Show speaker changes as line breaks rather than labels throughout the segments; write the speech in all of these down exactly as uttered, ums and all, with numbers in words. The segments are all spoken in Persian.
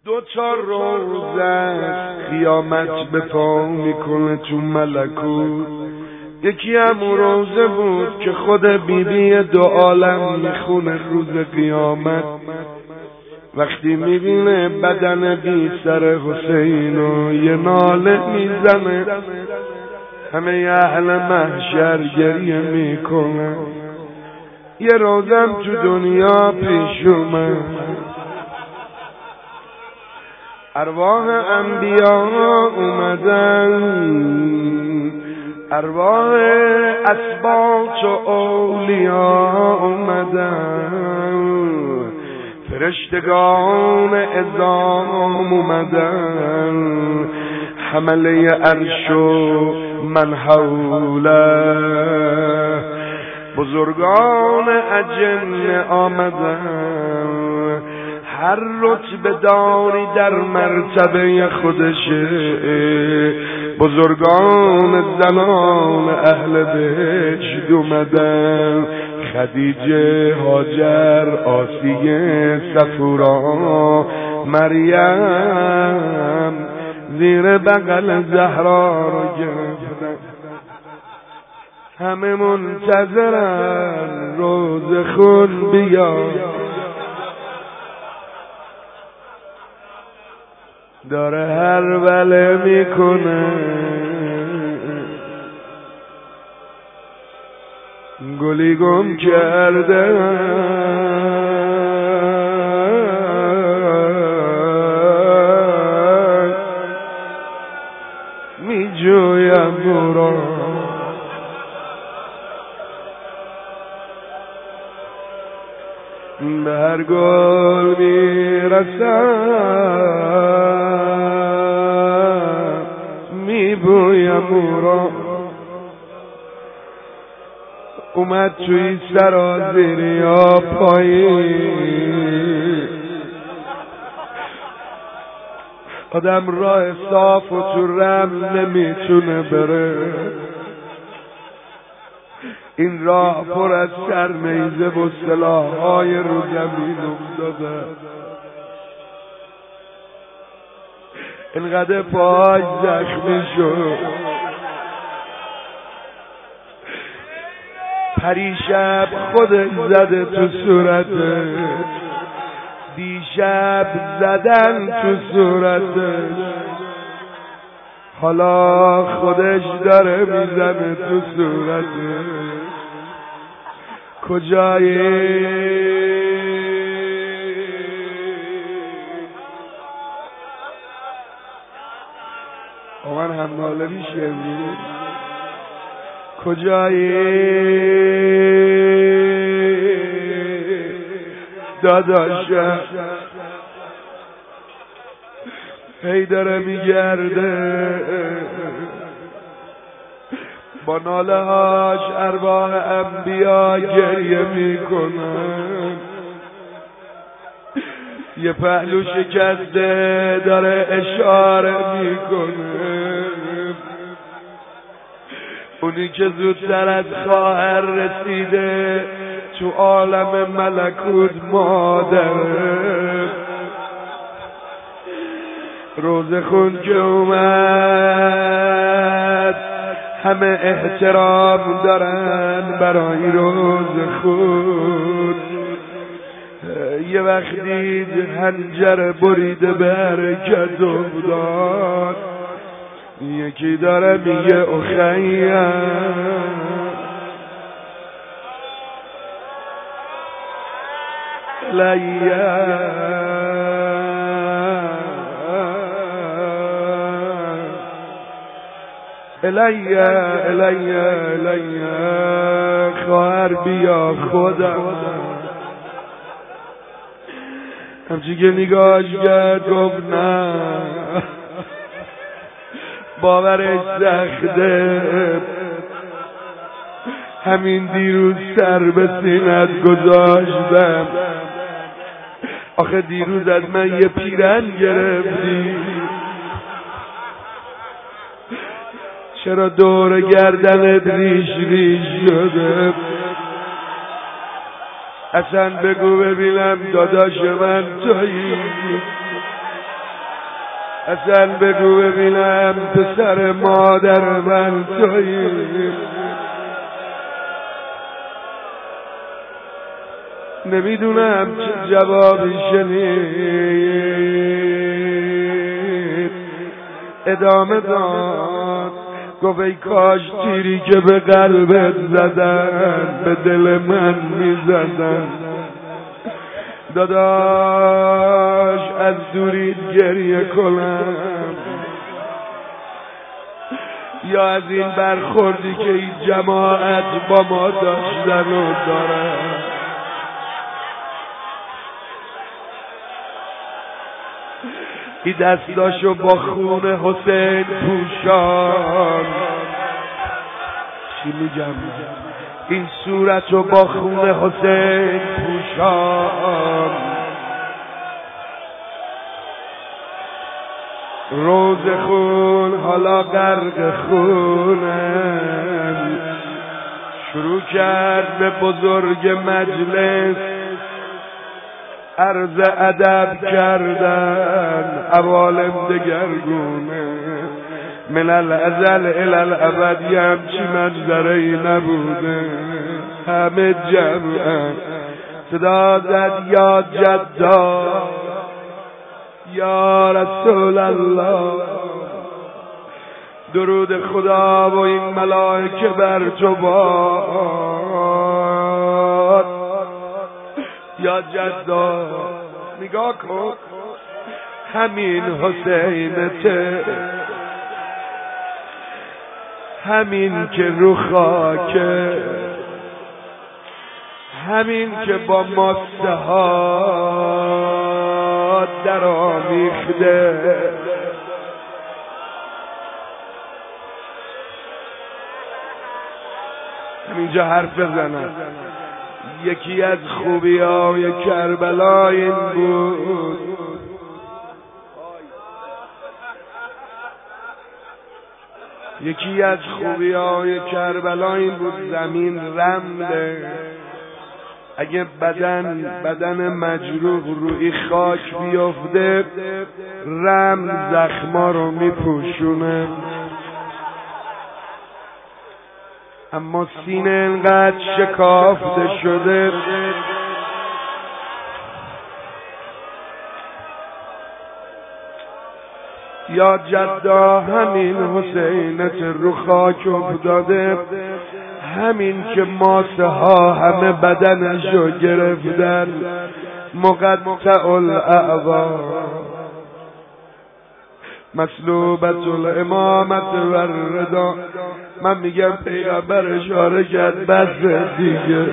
دو تا روزه قیامت به پا میکنه تو ملکوت. یکی هم روزه بود که خود بیبی دو عالم میخونه روز قیامت. وقتی میبینه بدن بی سر حسین و یه ناله میزنه، همه اهل محشر گریه میکنه. یه روزم تو دنیا پیش اومد، ارواح انبیا اومدن، ارواح اسباط و اولیا اومدن، فرشتگان عظام اومدن، حمله عرش و من حوله، بزرگان اجن آمدن. هر رتبه داری در مرتبه خودشه، بزرگان زنان اهل بهشت اومدن، خدیجه، هاجر، آسیه، صفورا، مریم زیر بغل زهرا رو گرفتن. همه منتظرن روز خون بیاد، داره هر بله میکنه، گلی گم کرده می جویم برو. به هر گل میرسم میبویم او را. اومد توی سرازیری ها پایین، آدم راه صاف و تو رم نمیتونه بره. این راه پر از سرمیزه و سلاح‌های رو زمین افتاده. اینقدر پاش زخمی شد، پریشب خودش زده تو صورتش، دیشب زدن تو صورتش، حالا خودش داره میزنه تو صورتش. کجایی؟ آمن هم ناله میشه بود. کجایی داداشم؟ هی داره میگرده با ناله هاش، ارواح انبیا گریه میکنن. یه پهلو شکسته داره اشاره میکنه، اونی که زودتر از خواهر رسیده تو عالم ملکوت مادره. روز خون که اومد همه احترام دارن برای روز خون. یه وقت دید حنجر بریده به حرکت افتاد، یکی داره میگه اخیم لیم الیه الیه الیه، خواهر بیا خودم. همچی که نگاهش کرد گفت نه، باورش سخته. همین دیروز سر به سینت گذاشتم، آخه دیروز از من یه پیرن گرفتی، چرا دور گردنت ریش ریش شده؟ اصلا بگو ببینم داداش من تویی. اصلا بگو ببینم پسر مادر من تویی. نمیدونم چه جوابی شنید. ادامه داد گفت ای کاش تیری که به قلبت زدن به دل من میزدن. داداش از دوری گریه کنم یا از این برخوردی که این جماعت با ما داشتن و دارن. این دستاشو با خون حسین پوشان، چی میگم، این صورتو با خون حسین پوشان. روز خون حالا غرق خونم، شروع کرد به بزرگ مجلس عرض ادب کردن. عوالم دگرگونه، من الازل الی الابد یه همچی منظره‌ای نبوده. همه جمعن صدا زد یا جدا یا رسول الله. درود خدا و این ملائکه بر تو باد. یا جدا نگاه کن، همین حسینته، همین که رو خاکه، همین که با ماسه ها در آمیخته. همینجا حرف بزنم. یکی از خوبی های کربلا این بود یکی از خوبی های کربلا این بود زمین رمله. اگه بدن بدن مجروح روی خاک بیفته رمل زخما رو میپوشونه. اما سینه انقدر شکافته شده یا جدا همین حسینت رو خاک افتاده، همین که ماسه ها همه بدنشو گرفتن. مقطع الاعضا مسلوبت الامامت و الرضا. من میگم پیغمبر اشاره کرد بس دیگه،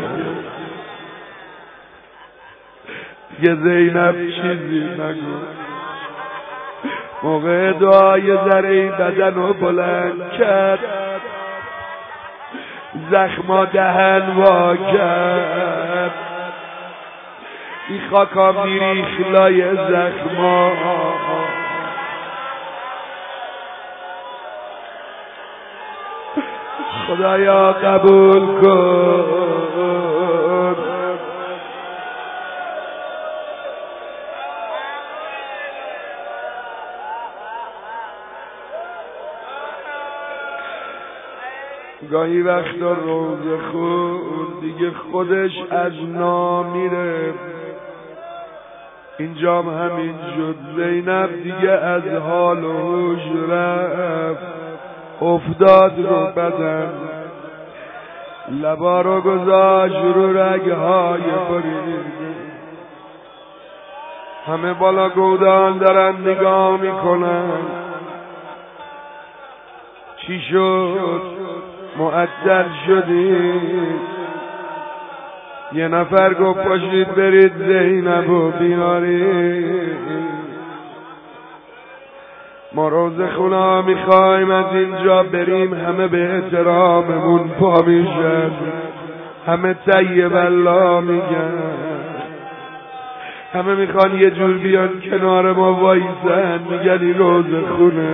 یه زینب چیزی نگو. موقع دعای ذره بدن رو بلند کرد، زخما دهن وا کرد، این خاکا میریخ لای زخما. خدایا قبول کن. گاهی وقتا روز خود دیگه خودش از نامیره. اینجام همین شد. زینب دیگه از حال و هوش رفت، افتاد رو بدن، لبا رو گذاشت رو رگهای برید. همه بالا گودان دارن نگاه میکنن. چی شد؟ مؤثر شدید؟ یه نفر گفت پاشید برید زینب و بیارید. ما روز خونه میخوایم از اینجا بریم، همه به احتراممون پا میشن، همه طیب الله میگن، همه میخوان یه جور بیان کنار ما وایسن، میگن این روز خونه.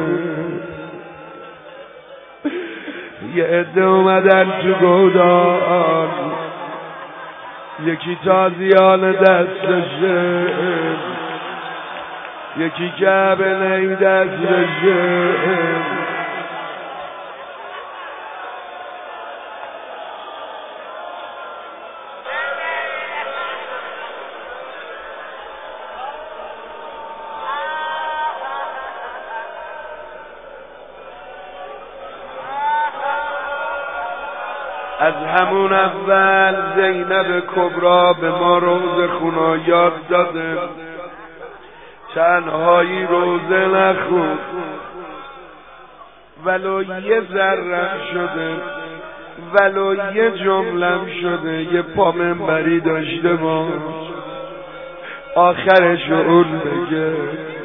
یه عده اومدن تو گودان، یکی تازیان دستشه، یکی که به نیدست بشه از همون اول زینب کبرا به ما روز خونا یاد داده، تنهایی روزه نخون ولو یه ذرم شده، ولو یه جملم شده، یه پا منبری داشته باش آخرش اون بگه